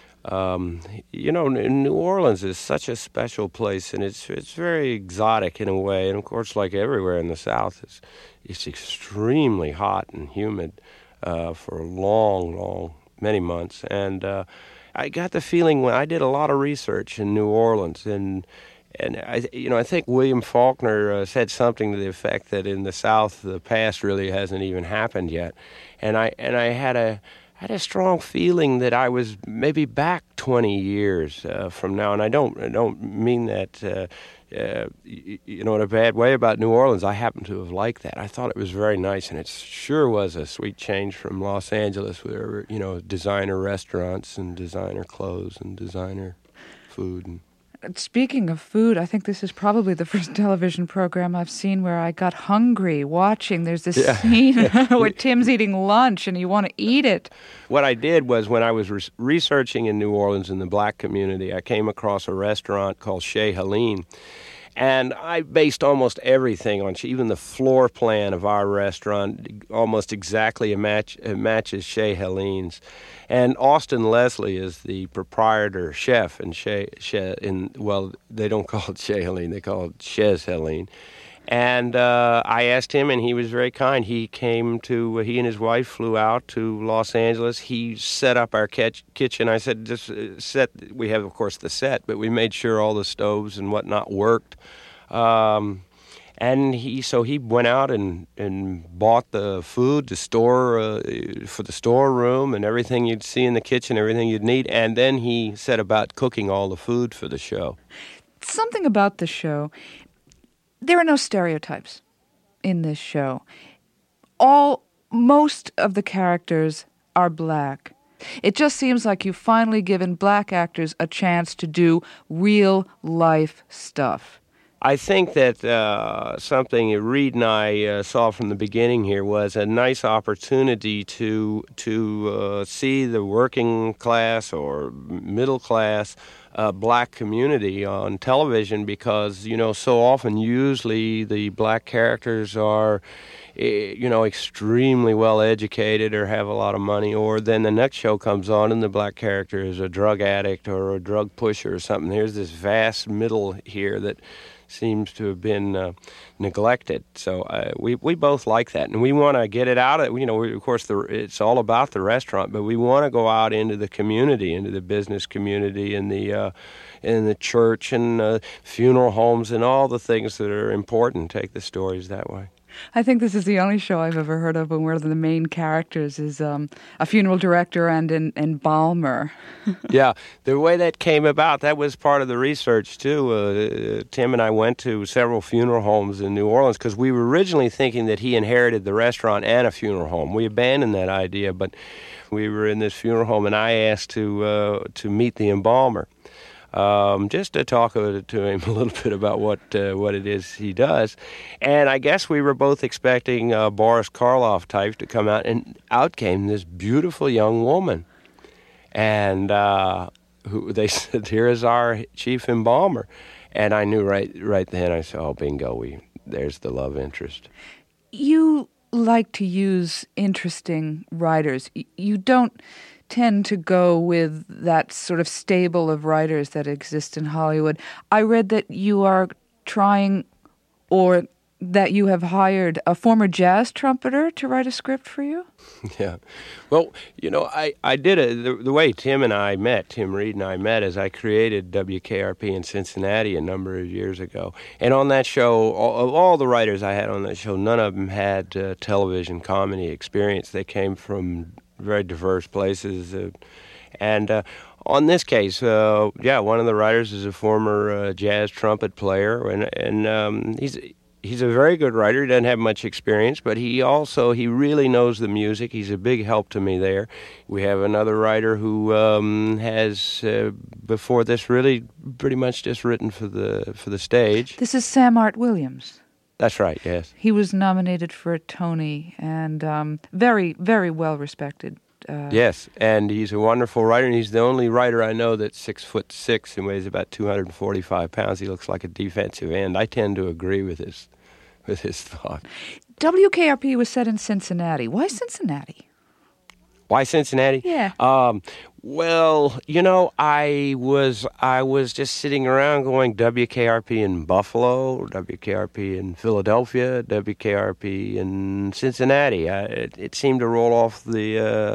um, you know, New Orleans is such a special place, and it's it's very exotic in a way. And, of course, like everywhere in the South, it's It's extremely hot and humid uh, for long, long many months, and uh, I got the feeling when I did a lot of research in New Orleans, and and I, you know, I think William Faulkner uh, said something to the effect that in the South the past really hasn't even happened yet, and I and I had a had a strong feeling that I was maybe back twenty years uh, from now, and I don't I don't mean that. Uh, Uh, you, you know, in a bad way about New Orleans. I happen to have liked that. I thought it was very nice, and it sure was a sweet change from Los Angeles, where there were, you know, designer restaurants and designer clothes and designer food. And speaking of food, I think this is probably the first television program I've seen where I got hungry watching. There's this yeah. scene where Tim's eating lunch and you want to eat it. What I did was when I was re- researching in New Orleans in the black community, I came across a restaurant called Chez Helene. And I based almost everything on, even the floor plan of our restaurant almost exactly match, matches Chez Helene's. And Austin Leslie is the proprietor chef in Chez, Chez in, well, they don't call it Chez Helene, they call it Chez Helene. And uh, I asked him, and he was very kind. He came to, he and his wife flew out to Los Angeles. He set up our catch, kitchen. I said, just set, we have, of course, the set, but we made sure all the stoves and whatnot worked. Um, and he, so he went out and, and bought the food to store, uh, for the storeroom and everything you'd see in the kitchen, everything you'd need. And then he set about cooking all the food for the show. Something about the show. There are no stereotypes in this show. All, most of the characters are black. It just seems like you've finally given black actors a chance to do real-life stuff. I think that uh, something Reed and I uh, saw from the beginning here was a nice opportunity to to uh, see the working class or middle class uh, black community on television, because, you know, so often usually the black characters are, you know, extremely well educated or have a lot of money, or then the next show comes on and the black character is a drug addict or a drug pusher or something. There's this vast middle here that seems to have been uh, neglected. So uh, we we both like that, and we want to get it out of, you know, we, of course the, it's all about the restaurant, but we want to go out into the community, into the business community, and the uh, in the church and uh, funeral homes and all the things that are important. Take the stories that way. I think this is the only show I've ever heard of where the main characters is um, a funeral director and an embalmer. Yeah, the way that came about, that was part of the research, too. Uh, Tim and I went to several funeral homes in New Orleans because we were originally thinking that he inherited the restaurant and a funeral home. We abandoned that idea, but we were in this funeral home, and I asked to uh, to meet the embalmer. Um, just to talk to him a little bit about what uh, what it is he does. And I guess we were both expecting uh, Boris Karloff type to come out, and out came this beautiful young woman. And uh, who they said, here is our chief embalmer. And I knew right right then, I said, oh, bingo, we there's the love interest. You like to use interesting writers. You don't tend to go with that sort of stable of writers that exist in Hollywood. I read that you are trying, or that you have hired a former jazz trumpeter to write a script for you? Yeah. Well, you know, I, I did it, the, the way Tim and I met, Tim Reed and I met, is I created W K R P in Cincinnati a number of years ago. And on that show, all, of all the writers I had on that show, none of them had uh, television comedy experience. They came from very diverse places. Uh, and uh, on this case, uh, yeah, one of the writers is a former uh, jazz trumpet player, and, and um, he's he's a very good writer. He doesn't have much experience, but he also, he really knows the music. He's a big help to me there. We have another writer who um, has, uh, before this, really pretty much just written for the for the stage. This is Sam Art Williams. That's right, yes. He was nominated for a Tony, and um, very, very well respected. Uh, yes, and he's a wonderful writer, and he's the only writer I know that's six foot six and weighs about two hundred forty-five pounds. He looks like a defensive end. I tend to agree with his with his thought. W K R P was set in Cincinnati. Why Cincinnati? Why Cincinnati? Yeah. Um, well, you know, I was I was just sitting around going W K R P in Buffalo, W K R P in Philadelphia, W K R P in Cincinnati. I, it, it seemed to roll off the uh,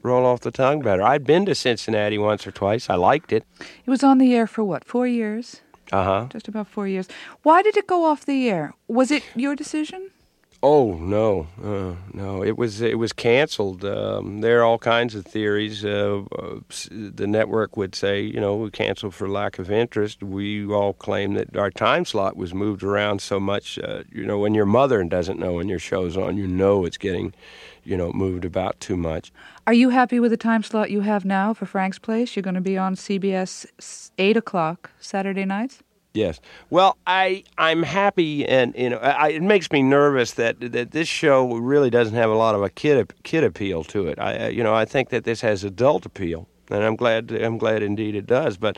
roll off the tongue better. I'd been to Cincinnati once or twice. I liked it. It was on the air for what, four years? Uh-huh. Just about four years. Why did it go off the air? Was it your decision? Oh, no, uh, no. It was it was canceled. Um, there are all kinds of theories. Uh, uh, the network would say, you know, we canceled for lack of interest. We all claim that our time slot was moved around so much. Uh, you know, when your mother doesn't know when your show's on, you know it's getting, you know, moved about too much. Are you happy with the time slot you have now for Frank's Place? You're going to be on C B S eight o'clock Saturday nights? Yes. Well, I I'm happy, and you know, I, it makes me nervous that that this show really doesn't have a lot of a kid kid appeal to it. I you know I think that this has adult appeal, and I'm glad I'm glad indeed it does. But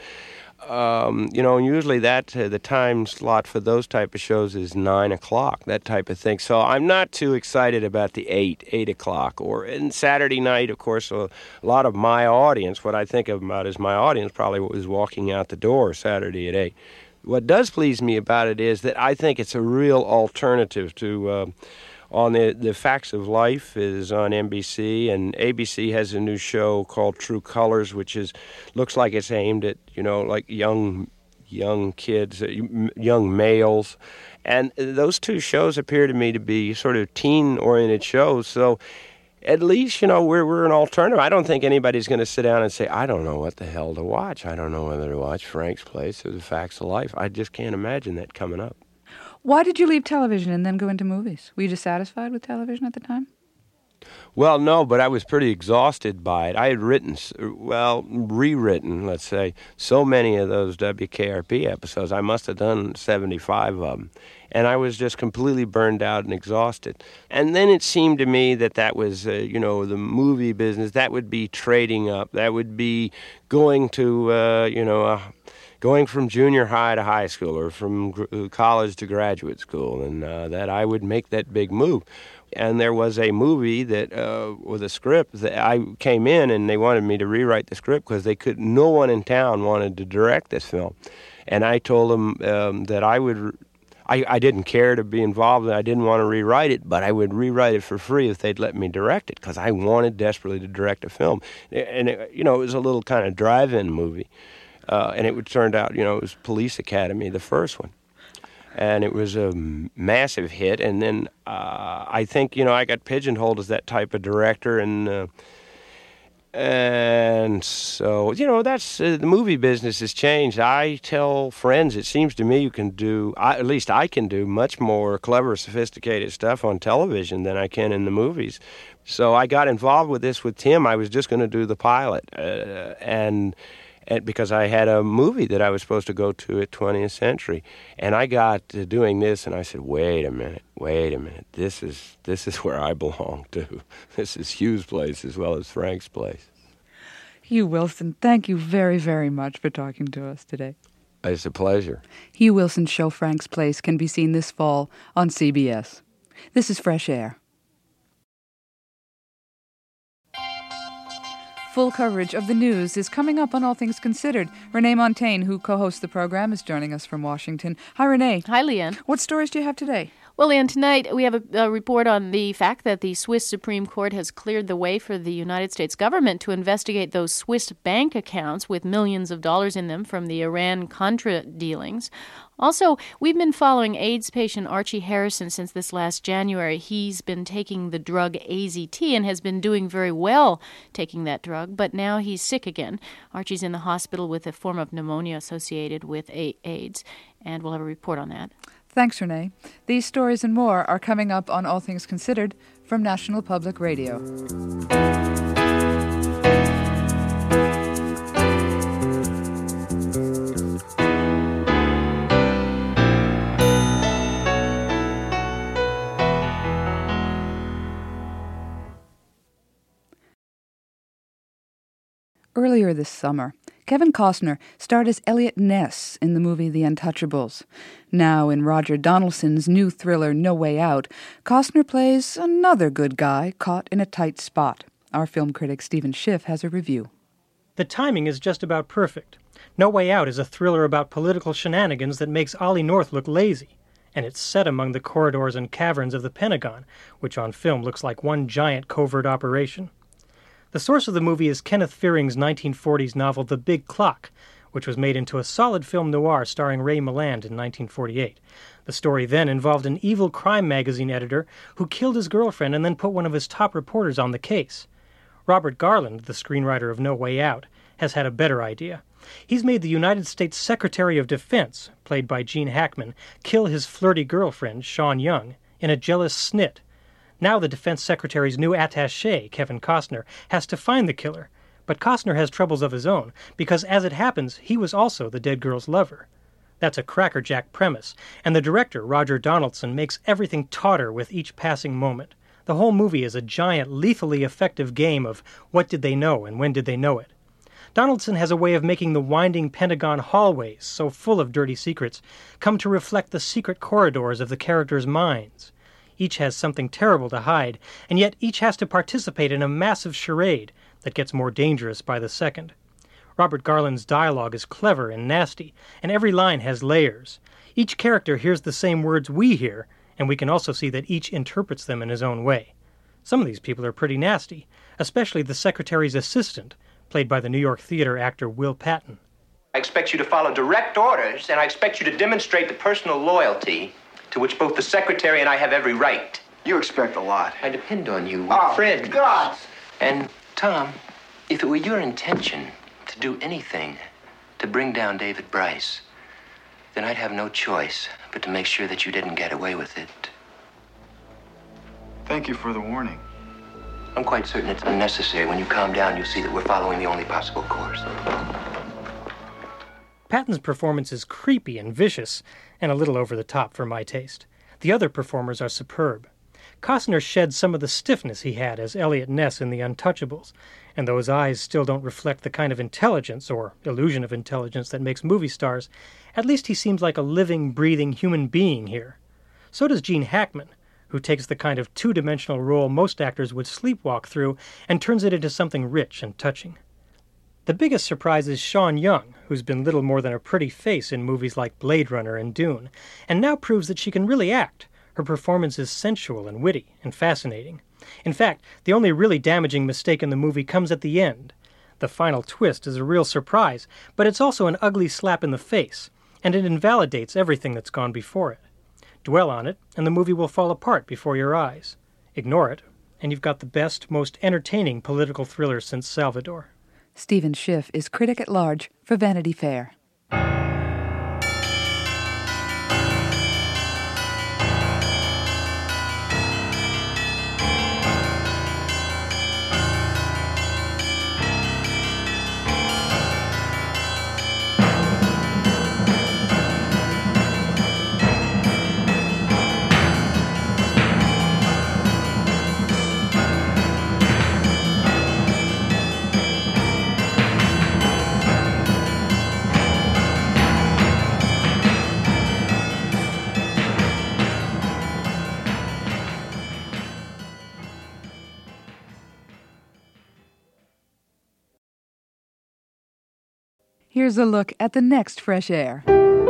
um, you know, usually that uh, the time slot for those type of shows is nine o'clock, that type of thing. So I'm not too excited about the eight eight o'clock or and Saturday night. Of course, a lot of my audience, what I think about is my audience probably was walking out the door Saturday at eight. What does please me about it is that I think it's a real alternative to uh, on the the Facts of Life is on N B C, and A B C has a new show called True Colors, which is looks like it's aimed at you know like young young kids, uh, young males, and those two shows appear to me to be sort of teen oriented shows. So at least, you know, we're we're an alternative. I don't think anybody's going to sit down and say, I don't know what the hell to watch. I don't know whether to watch Frank's Place or The Facts of Life. I just can't imagine that coming up. Why did you leave television and then go into movies? Were you dissatisfied with television at the time? Well, no, but I was pretty exhausted by it. I had written, well, rewritten, let's say, so many of those W K R P episodes. I must have done seventy-five of them. And I was just completely burned out and exhausted. And then it seemed to me that that was, uh, you know, the movie business. That would be trading up. That would be going to, uh, you know, uh, going from junior high to high school or from gr- college to graduate school. And uh, that I would make that big move. And there was a movie that, uh, with a script that I came in and they wanted me to rewrite the script because they could, no one in town wanted to direct this film. And I told them um, that I would, I, I didn't care to be involved and I didn't want to rewrite it, but I would rewrite it for free if they'd let me direct it because I wanted desperately to direct a film. And, it, you know, it was a little kind of drive-in movie. Uh, and it would turned out, you know, it was Police Academy, the first one. And it was a massive hit. And then uh, I think, you know, I got pigeonholed as that type of director. And uh, and so, you know, that's uh, the movie business has changed. I tell friends, it seems to me you can do, I, at least I can do much more clever, sophisticated stuff on television than I can in the movies. So I got involved with this with Tim. I was just going to do the pilot. Uh, and... And because I had a movie that I was supposed to go to at twentieth Century, and I got to doing this, and I said, "Wait a minute, wait a minute. This is this is where I belong to. This is Hugh's place as well as Frank's Place." Hugh Wilson, thank you very, very much for talking to us today. It's a pleasure. Hugh Wilson's show Frank's Place can be seen this fall on C B S. This is Fresh Air. Full coverage of the news is coming up on All Things Considered. Renee Montaigne, who co-hosts the program, is joining us from Washington. Hi, Renee. Hi, Leanne. What stories do you have today? Well, Leanne, tonight we have a, a report on the fact that the Swiss Supreme Court has cleared the way for the United States government to investigate those Swiss bank accounts with millions of dollars in them from the Iran-Contra dealings. Also, we've been following AIDS patient Archie Harrison since this last January. He's been taking the drug A Z T and has been doing very well taking that drug, but now he's sick again. Archie's in the hospital with a form of pneumonia associated with AIDS, and we'll have a report on that. Thanks, Renee. These stories and more are coming up on All Things Considered from National Public Radio. Earlier this summer, Kevin Costner starred as Elliot Ness in the movie The Untouchables. Now, in Roger Donaldson's new thriller No Way Out, Costner plays another good guy caught in a tight spot. Our film critic Stephen Schiff has a review. The timing is just about perfect. No Way Out is a thriller about political shenanigans that makes Ollie North look lazy. And it's set among the corridors and caverns of the Pentagon, which on film looks like one giant covert operation. The The source of the movie is Kenneth Fearing's nineteen forties novel The Big Clock, which was made into a solid film noir starring Ray Milland in nineteen forty-eight. The story then involved an evil crime magazine editor who killed his girlfriend and then put one of his top reporters on the case. Robert Garland, the screenwriter of No Way Out, has had a better idea. He's made the United States Secretary of Defense, played by Gene Hackman, kill his flirty girlfriend, Sean Young, in a jealous snit. Now the Defense Secretary's new attaché, Kevin Costner, has to find the killer, but Costner has troubles of his own, because as it happens, he was also the dead girl's lover. That's a crackerjack premise, and the director, Roger Donaldson, makes everything tauter with each passing moment. The whole movie is a giant, lethally effective game of what did they know and when did they know it. Donaldson has a way of making the winding Pentagon hallways, so full of dirty secrets, come to reflect the secret corridors of the characters' minds. Each has something terrible to hide, and yet each has to participate in a massive charade that gets more dangerous by the second. Robert Garland's dialogue is clever and nasty, and every line has layers. Each character hears the same words we hear, and we can also see that each interprets them in his own way. Some of these people are pretty nasty, especially the secretary's assistant, played by the New York theater actor Will Patton. I expect you to follow direct orders, and I expect you to demonstrate the personal loyalty to which both the secretary and I have every right. You expect a lot. I depend on you, oh, Fred. God! And, Tom, if it were your intention to do anything to bring down David Bryce, then I'd have no choice but to make sure that you didn't get away with it. Thank you for the warning. I'm quite certain it's unnecessary. When you calm down, you'll see that we're following the only possible course. Patton's performance is creepy and vicious, and a little over the top for my taste. The other performers are superb. Costner sheds some of the stiffness he had as Elliot Ness in The Untouchables, and though his eyes still don't reflect the kind of intelligence, or illusion of intelligence, that makes movie stars, at least he seems like a living, breathing human being here. So does Gene Hackman, who takes the kind of two-dimensional role most actors would sleepwalk through and turns it into something rich and touching. The biggest surprise is Sean Young, who's been little more than a pretty face in movies like Blade Runner and Dune, and now proves that she can really act. Her performance is sensual and witty and fascinating. In fact, the only really damaging mistake in the movie comes at the end. The final twist is a real surprise, but it's also an ugly slap in the face, and it invalidates everything that's gone before it. Dwell on it, and the movie will fall apart before your eyes. Ignore it, and you've got the best, most entertaining political thriller since Salvador. Stephen Schiff is critic at large for Vanity Fair. Here's a look at the next Fresh Air.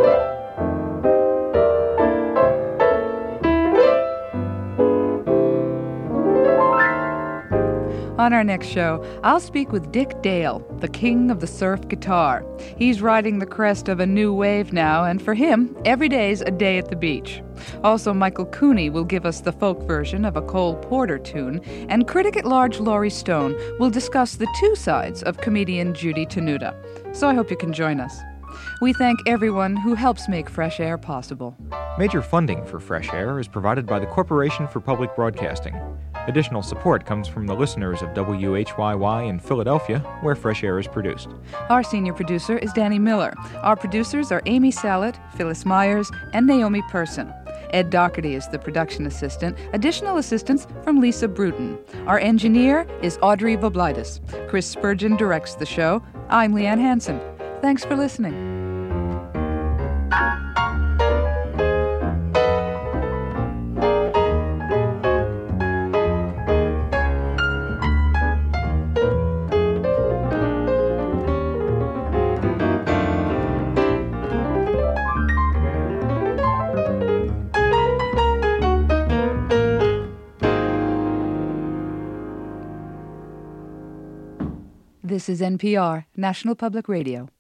On our next show, I'll speak with Dick Dale, the king of the surf guitar. He's riding the crest of a new wave now, and for him, every day's a day at the beach. Also, Michael Cooney will give us the folk version of a Cole Porter tune, and critic at large Laurie Stone will discuss the two sides of comedian Judy Tenuta. So I hope you can join us. We thank everyone who helps make Fresh Air possible. Major funding for Fresh Air is provided by the Corporation for Public Broadcasting. Additional support comes from the listeners of W H Y Y in Philadelphia, where Fresh Air is produced. Our senior producer is Danny Miller. Our producers are Amy Sallet, Phyllis Myers, and Naomi Person. Ed Doherty is the production assistant. Additional assistance from Lisa Bruton. Our engineer is Audrey Voblidis. Chris Spurgeon directs the show. I'm Leanne Hansen. Thanks for listening. This is N P R, National Public Radio.